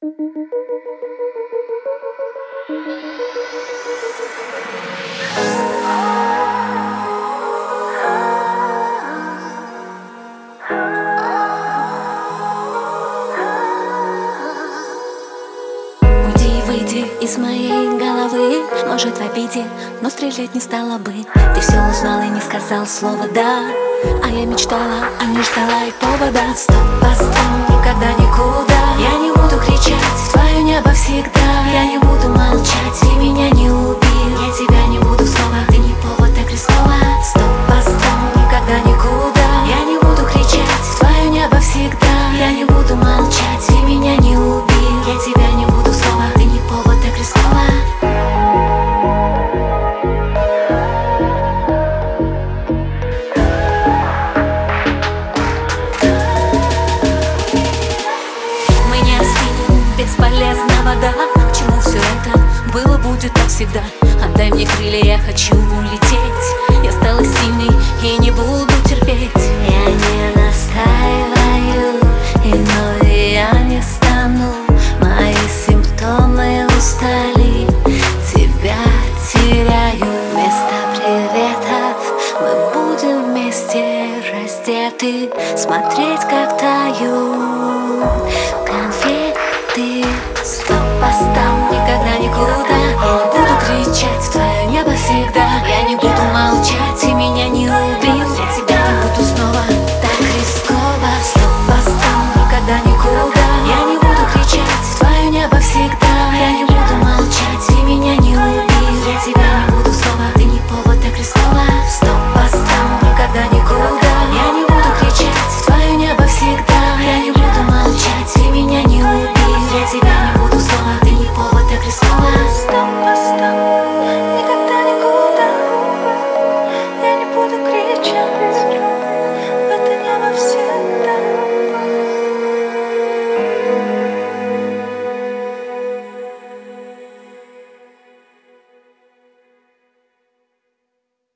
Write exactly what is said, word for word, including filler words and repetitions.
Уйди и выйди из моей головы. Может, в обиде, но стрелять не стала бы. Ты все узнал и не сказал слова «да». А я мечтала, а не ждала и повода. Стоп, постой, никогда никуда. Я не буду кричать в твое небо всегда. Я не буду молчать, ты меня не убил. Я тебя не буду снова, ты не повод так рисково. Стоп, постой, никогда никуда. Я не буду кричать в твое небо всегда. Я не буду молчать, ты меня не убил. Я тебя не буду снова, ты не повод так рисково. Бесполезна вода. К чему все это? Было, будет так всегда. Отдай мне крылья, я хочу улететь. Я стала сильной и не буду терпеть. Я не настаиваю.